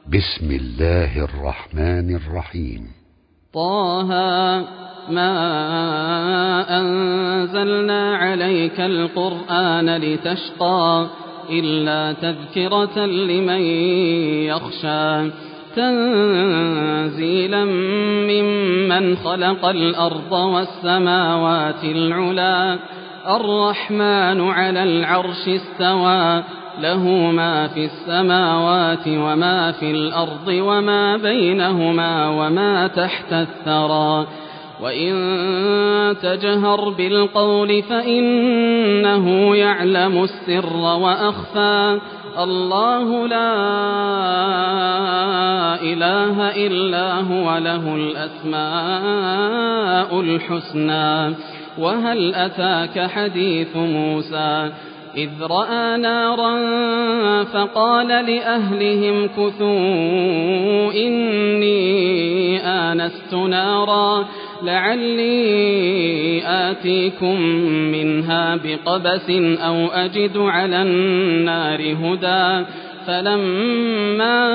بسم الله الرحمن الرحيم. طه ما أنزلنا عليك القرآن لتشقى إلا تذكرة لمن يخشى تنزيلا ممن خلق الأرض والسماوات العلى الرحمن على العرش استوى له ما في السماوات وما في الأرض وما بينهما وما تحت الثرى وإن تجهر بالقول فإنه يعلم السر وأخفى الله لا إله إلا هو له الأسماء الحسنى وهل أتاك حديث موسى إذ رأى نارا فقال لأهلهم كثوا إني آنست نارا لعلي آتيكم منها بقبس أو أجد على النار هدى فلما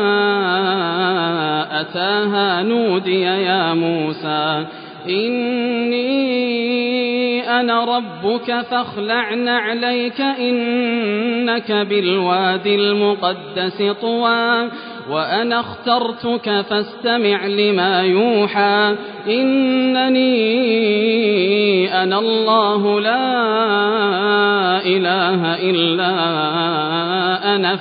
أتاها نودي يا موسى إني أنا ربك فاخلع نعليك إنك بالوادي المقدس طوى وأنا اخترتك فاستمع لما يوحى إنني أنا الله لا إله إلا أنا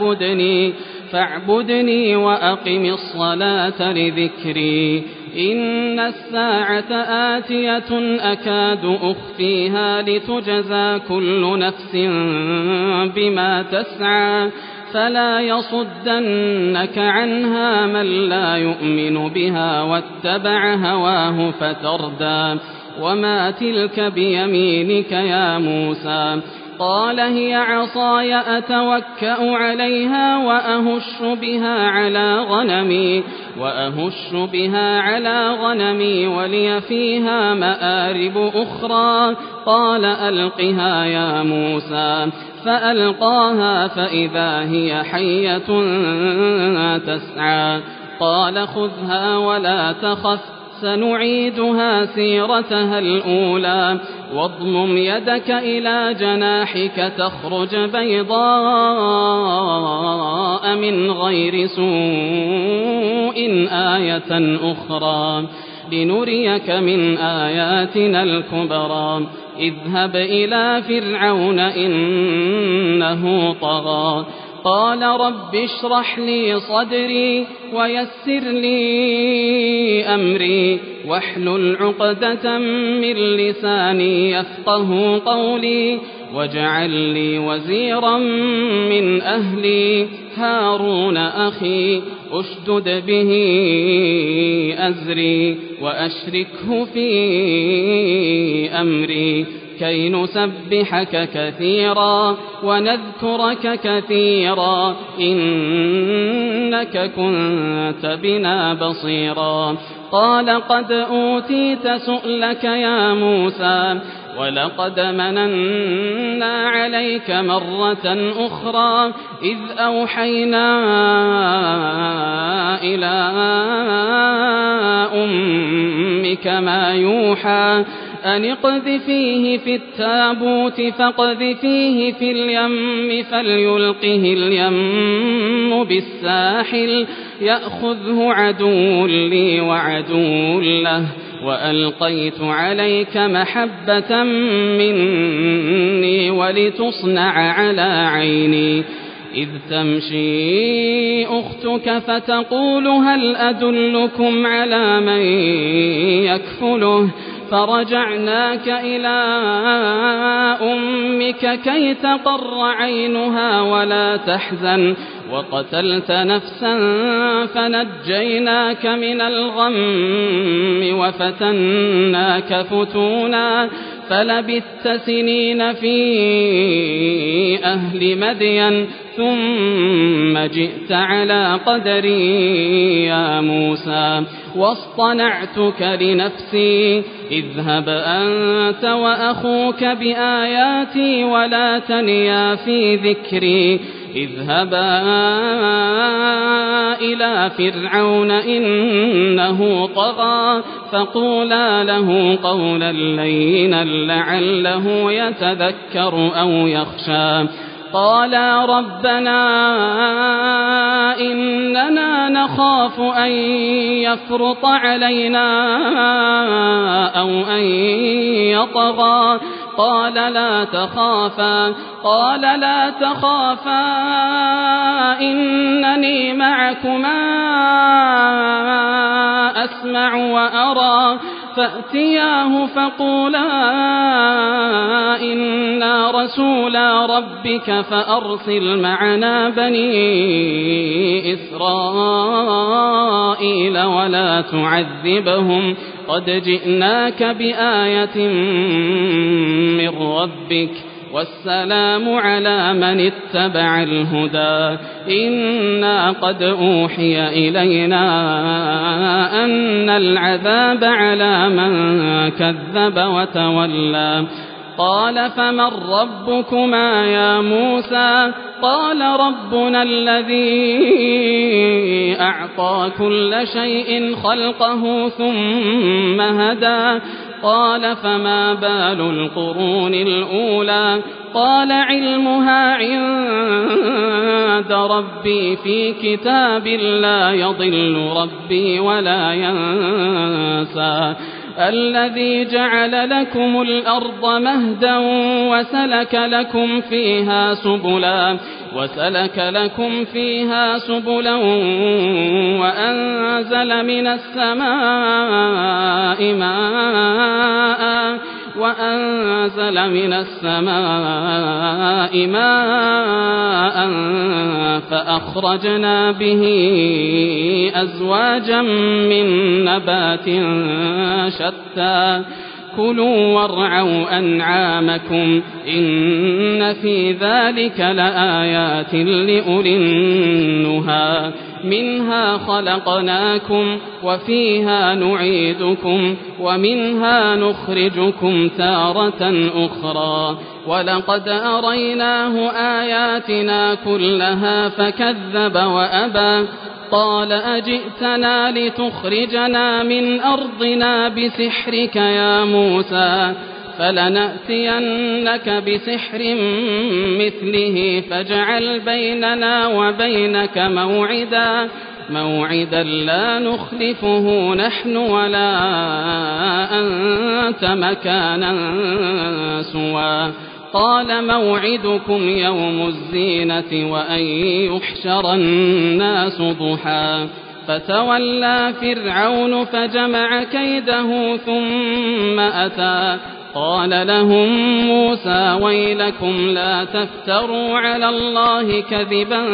فاعبدني وأقم الصلاة لذكري إن الساعة آتية أكاد أخفيها لتجزى كل نفس بما تسعى فلا يصدنك عنها من لا يؤمن بها واتبع هواه فتردى وما تلك بيمينك يا موسى قال هي عصاي أتوكأ عليها وأهش بها على غنمي ولي فيها مآرب أخرى قال ألقها يا موسى فألقاها فإذا هي حية تسعى قال خذها ولا تخف سنعيدها سيرتها الأولى واضمم يدك إلى جناحك تخرج بيضاء من غير سوء آية أخرى لنريك من آياتنا الكبرى اذهب إلى فرعون إنه طغى قال رب اشرح لي صدري ويسر لي أمري واحلل عقدة من لساني يفقه قولي واجعل لي وزيرا من أهلي هارون أخي أشدد به أزري وأشركه في أمري كي نسبحك كثيرا ونذكرك كثيرا إنك كنت بنا بصيرا قال قد أوتيت سؤلك يا موسى ولقد مننا عليك مرة أخرى إذ أوحينا إلى أمك ما يوحى أن اقذفيه في التابوت فاقذفيه في اليم فليلقه اليم بالساحل يأخذه عدو لي وعدو له وألقيت عليك محبة مني ولتصنع على عيني إذ تمشي أختك فتقول هل أدلكم على من يكفله فرجعناك إلى أمك كي تقر عينها ولا تحزن وقتلت نفسا فنجيناك من الغم وفتناك فتونا فلبثت سنين في أهل مدين ثم جئت على قدري يا موسى واصطنعتك لنفسي اذهب أنت وأخوك بآياتي ولا تنيا في ذكري اذهبا إلى فرعون إنه طغى فقولا له قولا لينا لعله يتذكر أو يخشى قالا ربنا إننا نخاف أن يفرط علينا أو أن يطغى قال لا تخافا إنني معكما أسمع وأرى فأتياه فقولا إنا رسولا ربك فأرسل معنا بني إسرائيل ولا تعذبهم قد جئناك بآية من ربك والسلام على من اتبع الهدى إنا قد أوحي إلينا أن العذاب على من كذب وتولى قال فمن ربكما يا موسى قال ربنا الذي أعطى كل شيء خلقه ثم هدى قال فما بال القرون الأولى قال علمها عند ربي في كتاب لا يضل ربي ولا ينسى الذي جعل لكم الأرض مهدا وسلك لكم فيها سبلا وأنزل من السماء ماء فأخرجنا به أزواجا من نبات شتى كلوا وارعوا أنعامكم إن في ذلك لآيات لأولي النهى منها خلقناكم وفيها نعيدكم ومنها نخرجكم تارة أخرى ولقد أريناه آياتنا كلها فكذب وأبى قال أجئتنا لتخرجنا من أرضنا بسحرك يا موسى فلنأتينك بسحر مثله فاجعل بيننا وبينك موعدا لا نخلفه نحن ولا أنت مكانا سوى قال موعدكم يوم الزينة وأن يحشر الناس ضحى فتولى فرعون فجمع كيده ثم أتى قال لهم موسى ويلكم لا تفتروا على الله كذبا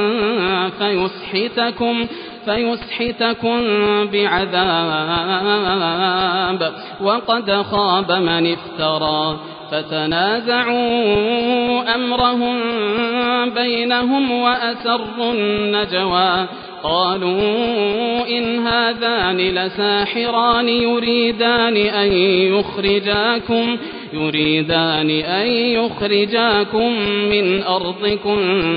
فيسحتكم بعذاب وقد خاب من افترى فتنازعوا أمرهم بينهم وأسروا النجوى قالوا إن هذان لساحران يريدان أن يخرجاكم من أرضكم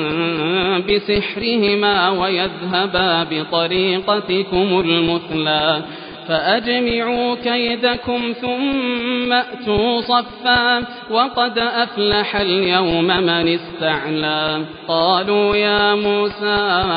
بسحرهما ويذهبا بطريقتكم المثلى فأجمعوا كيدكم ثم أتوا صفا وقد أفلح اليوم من استعلى قالوا يا موسى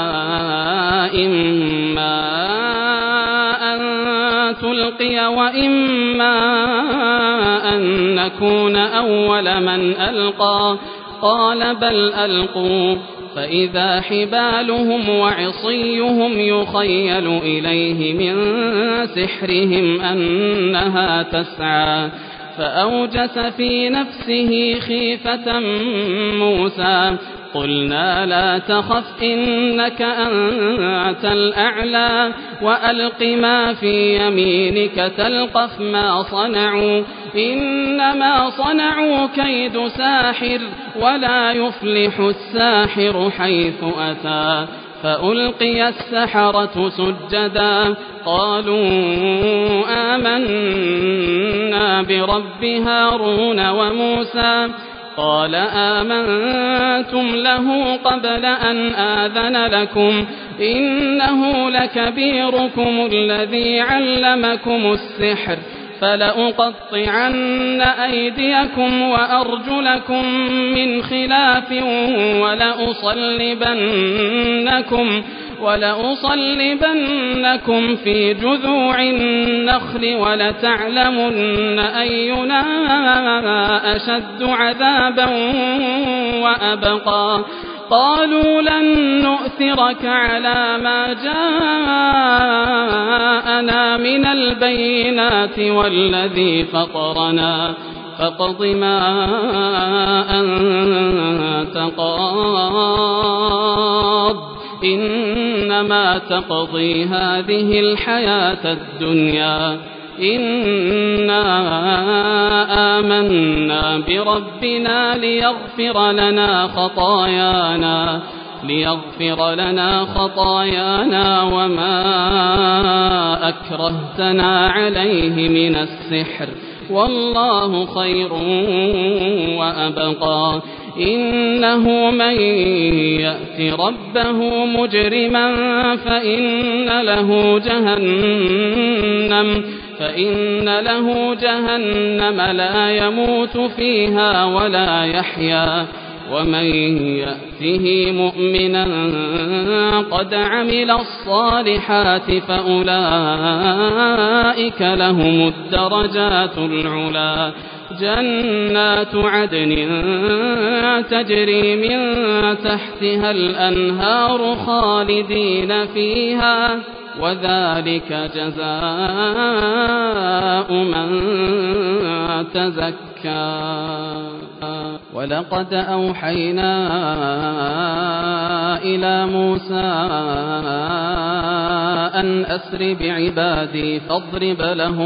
إما أن تلقي وإما أن نكون أول من ألقى قال بل ألقوا فإذا حبالهم وعصيهم يخيل إليه من سحرهم أنها تسعى فأوجس في نفسه خيفة موسى قلنا لا تخف إنك أنت الأعلى وألق ما في يمينك تلقف ما صنعوا إنما صنعوا كيد ساحر ولا يفلح الساحر حيث أتى فألقي السحرة سجدا قالوا آمنا برب هارون وموسى قال آمنتم له قبل أن آذن لكم إنه لكبيركم الذي علمكم السحر فلأقطعن أيديكم وأرجلكم من خلاف ولأصلبنكم في جذوع النخل ولتعلمن أينا أشد عذابا وأبقى قالوا لن نؤثرك على ما جاءنا من البينات والذي فطرنا فاقض ما أنت قاض إنما تقضي هذه الحياة الدنيا إنا آمنا بربنا ليغفر لنا خطايانا وما أكرهتنا عليه من السحر والله خير وأبقى إنه من يأت ربه مجرما فإن له جهنم لا يموت فيها ولا يحيا ومن يأته مؤمنا قد عمل الصالحات فأولئك لهم الدرجات العلى جنات عدن تجري من تحتها الأنهار خالدين فيها وذلك جزاء من تزكى ولقد أوحينا إلى موسى أن أسر بعبادي فاضرب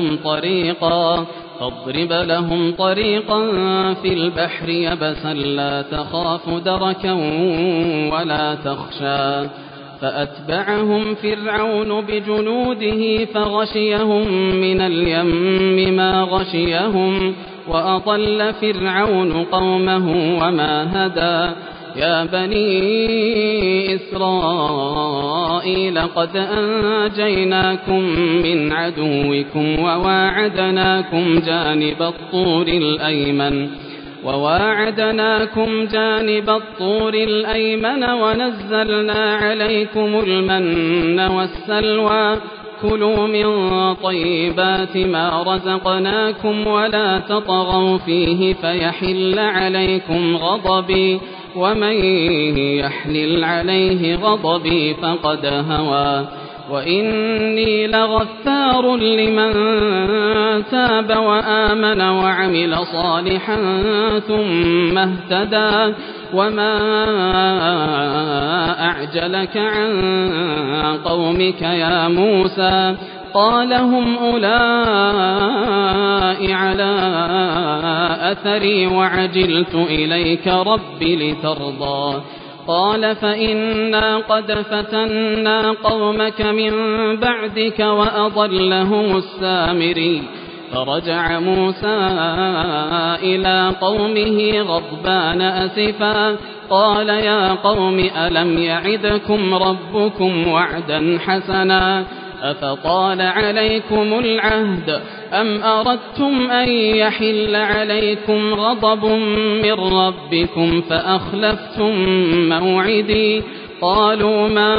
لهم طريقا في البحر يبسا لا تخاف دركا ولا تخشى فأتبعهم فرعون بجنوده فغشيهم من اليم ما غشيهم وأضل فرعون قومه وما هدى يا بني إسرائيل قد أنجيناكم من عدوكم وواعدناكم جانب الطور الأيمن ونزلنا عليكم المن والسلوى كلوا من طيبات ما رزقناكم ولا تطغوا فيه فيحل عليكم غضبي ومن يحلل عليه غضبي فقد هوى وإني لغفار لمن تاب وآمن وعمل صالحا ثم اهتدى وما أعجلك عن قومك يا موسى قال هم أولئك على أثري وعجلت إليك رب لترضى قال فإنا قد فتنا قومك من بعدك وأضلهم السامري فرجع موسى إلى قومه غضبان أسفا قال يا قوم ألم يعدكم ربكم وعدا حسنا أفطال عليكم العهد أم أردتم أن يحل عليكم غضب من ربكم فأخلفتم موعدي قالوا ما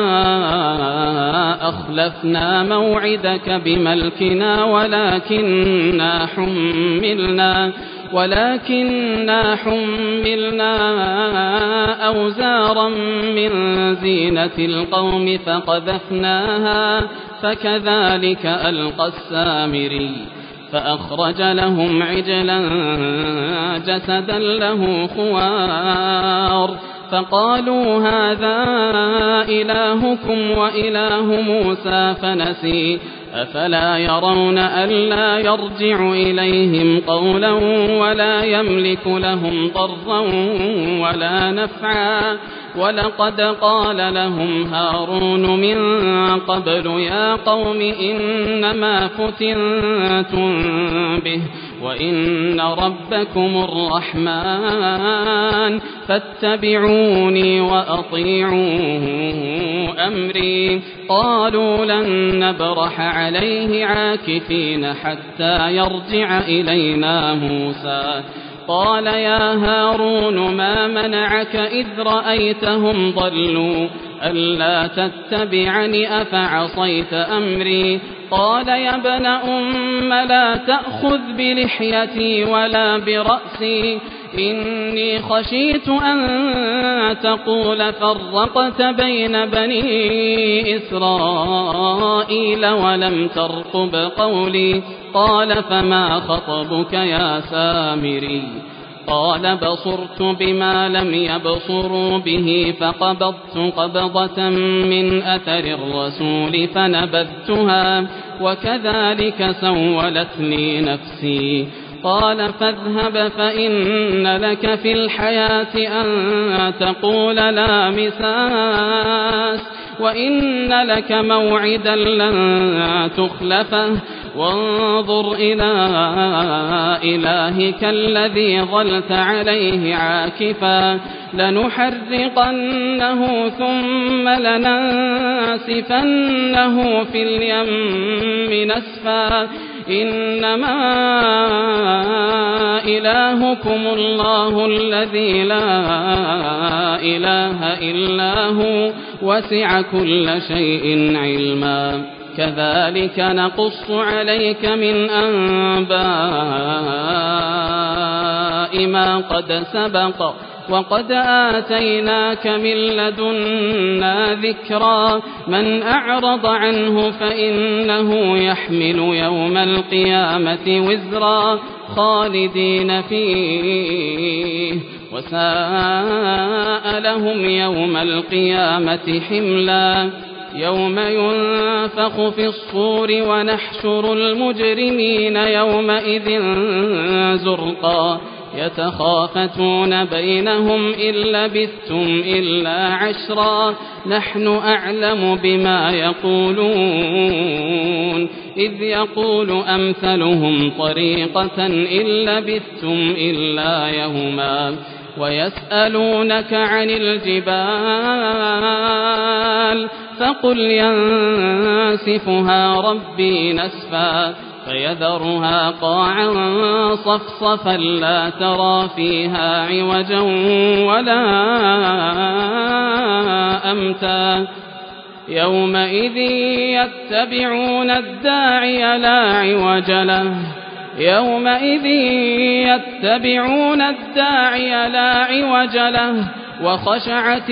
أخلفنا موعدك بملكنا ولكننا حملنا أوزارا من زينة القوم فقذفناها فكذلك ألقى السامري فأخرج لهم عجلا جسدا له خوار فقالوا هذا إلهكم وإله موسى فنسي أفلا يرون ألا يرجع إليهم قولا ولا يملك لهم ضرا ولا نفعا ولقد قال لهم هارون من قبل يا قوم إنما فتنتم به وإن ربكم الرحمن فاتبعوني وأطيعوا أمري قالوا لن نبرح عليه عاكفين حتى يرجع إلينا موسى قال يا هارون ما منعك إذ رأيتهم ضلوا ألا تتبعني أفعصيت أمري قال يا ابن أم لا تأخذ بلحيتي ولا برأسي إني خشيت أن تقول فرقت بين بني إسرائيل ولم ترقب قولي قال فما خطبك يا سامري قال بصرت بما لم يبصروا به فقبضت قبضة من أثر الرسول فنبذتها وكذلك سولت لي نفسي قال فاذهب فإن لك في الحياة أن تقول لا مساس وإن لك موعدا لن تخلفه وانظر إلى إلهك الذي ظلت عليه عاكفا لنحرقنه ثم لننسفنه في اليم نسفا إنما إلهكم الله الذي لا إله إلا هو وسع كل شيء علما كذلك نقص عليك من أنباء ما قد سبق وقد آتيناك من لدنا ذكرا من أعرض عنه فإنه يحمل يوم القيامة وزرا خالدين فيه وساء لهم يوم القيامة حملا يوم ينفخ في الصور ونحشر المجرمين يومئذ زرقا يتخافتون بينهم إن لبثتم إلا عشرا نحن أعلم بما يقولون إذ يقول أمثلهم طريقة إن لبثتم إلا يوما ويسألونك عن الجبال فقل ينسفها ربي نسفا فيذرها قاعا صفصفا لا ترى فيها عوجا ولا أمتا يومئذ يتبعون الداعي لا عوج له يومئذ يتبعون الداعي لا عوج له وخشعت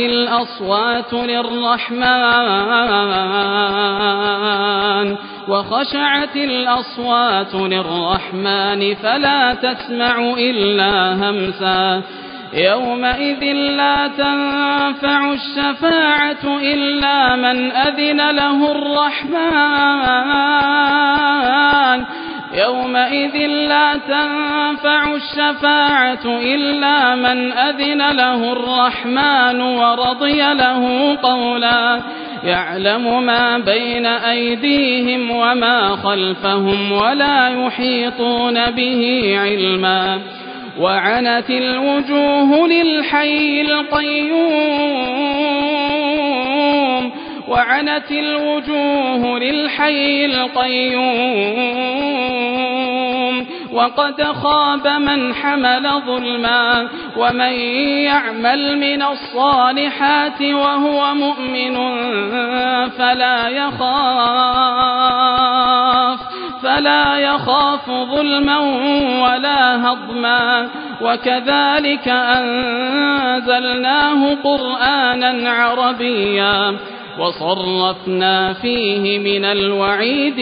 الأصوات للرحمن فلا تسمع إلا همسا يومئذ لا تنفع الشفاعة إلا من أذن له الرحمن يومئذ لا تنفع الشفاعة إلا من أذن له الرحمن ورضي له قولا يعلم ما بين أيديهم وما خلفهم ولا يحيطون به علما وعنت الوجوه للحي القيوم وقد خاب من حمل ظلما ومن يعمل من الصالحات وهو مؤمن فلا يخاف ظلما ولا هضما وكذلك أنزلناه قرآنا عربيا وصرفنا فيه من الوعيد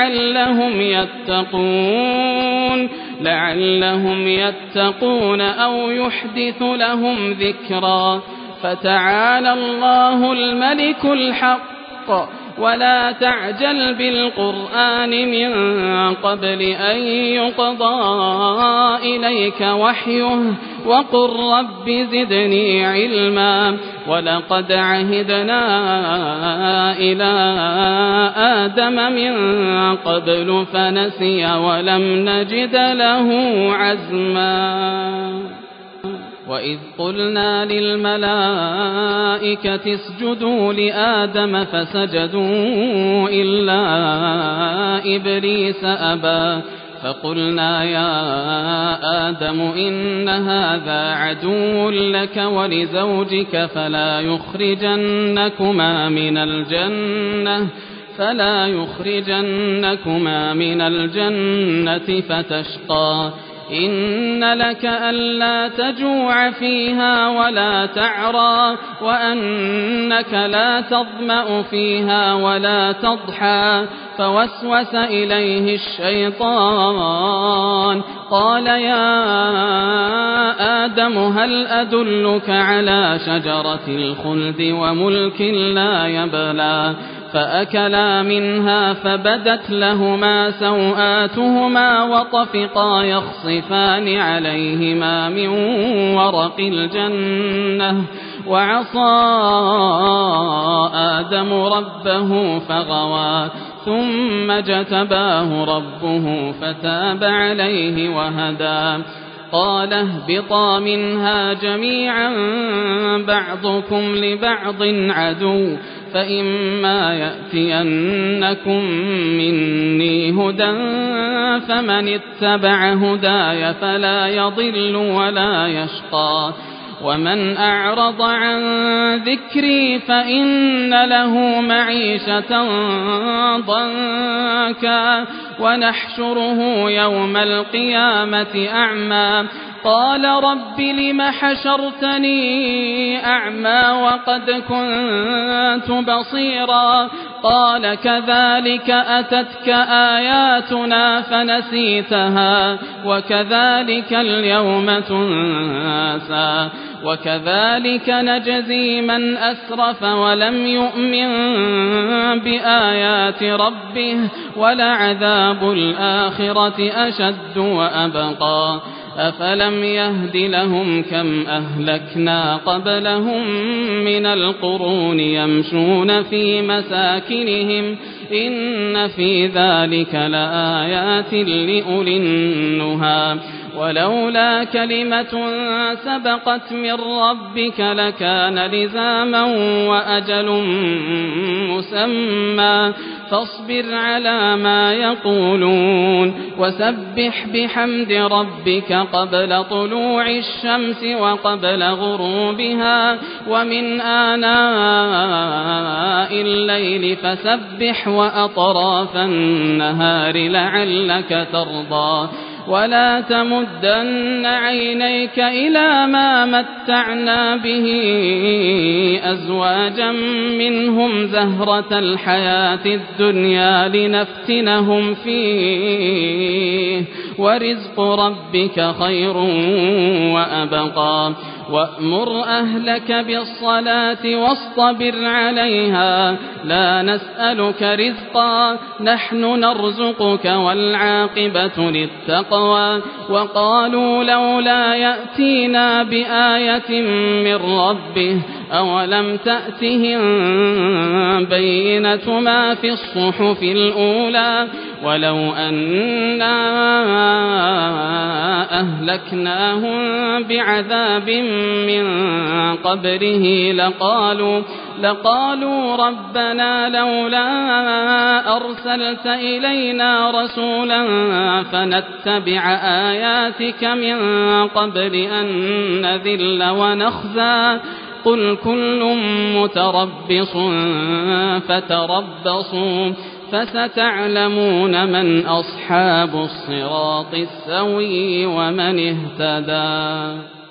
لعلهم يتقون أو يحدث لهم ذكرا فتعالى الله الملك الحق ولا تعجل بالقرآن من قبل أن يقضى إليك وحيه وقل رب زدني علما ولقد عهدنا إلى آدم من قبل فنسي ولم نجد له عزما وإذ قلنا للملائكة اسجدوا لآدم فسجدوا إلا إبليس أبى فقلنا يا آدم إن هذا عدو لك ولزوجك فلا يخرجنكما من الجنة فتشقى إن لك ألا تجوع فيها ولا تعرى وأنك لا تظمأ فيها ولا تضحى فوسوس إليه الشيطان قال يا آدم هل أدلك على شجرة الخلد وملك لا يبلى فأكلا منها فبدت لهما سوآتهما وطفقا يخصفان عليهما من ورق الجنة وعصى آدم ربه فغوى ثم اجتباه ربه فتاب عليه وهدى قال اهبطا منها جميعا بعضكم لبعض عدو فإما يأتينكم مني هدى فمن اتبع هداي فلا يضل ولا يشقى ومن أعرض عن ذكري فإن له معيشة ضنكا ونحشره يوم القيامة أعمى قال رب لم حشرتني أعمى وقد كنت بصيرا قال كذلك أتتك آياتنا فنسيتها وكذلك اليوم تنسى وكذلك نجزي من أسرف ولم يؤمن بآيات ربه ولعذاب الآخرة أشد وأبقى أفلم يهد لهم كم أهلكنا قبلهم من القرون يمشون في مساكنهم إن في ذلك لآيات لأولي النهى ولولا كلمة سبقت من ربك لكان لزاما وأجل مسمى فاصبر على ما يقولون وسبح بحمد ربك قبل طلوع الشمس وقبل غروبها ومن آناء الليل فسبح وأطراف النهار لعلك ترضى ولا تمدن عينيك إلى ما متعنا به أزواجا منهم زهرة الحياة الدنيا لنفتنهم فيه ورزق ربك خير وأبقى وأمر أهلك بالصلاة واصطبر عليها لا نسألك رزقا نحن نرزقك والعاقبة للتقوى وقالوا لولا يأتينا بآية من ربه أولم تأتهم بينة ما في الصحف الأولى ولو أنا أهلكناهم بعذاب من قبله لقالوا ربنا لولا أرسلت إلينا رسولا فنتبع آياتك من قبل أن نذل ونخزى قل كل متربص فتربصوا فستعلمون من أصحاب الصراط السوي ومن اهتدى.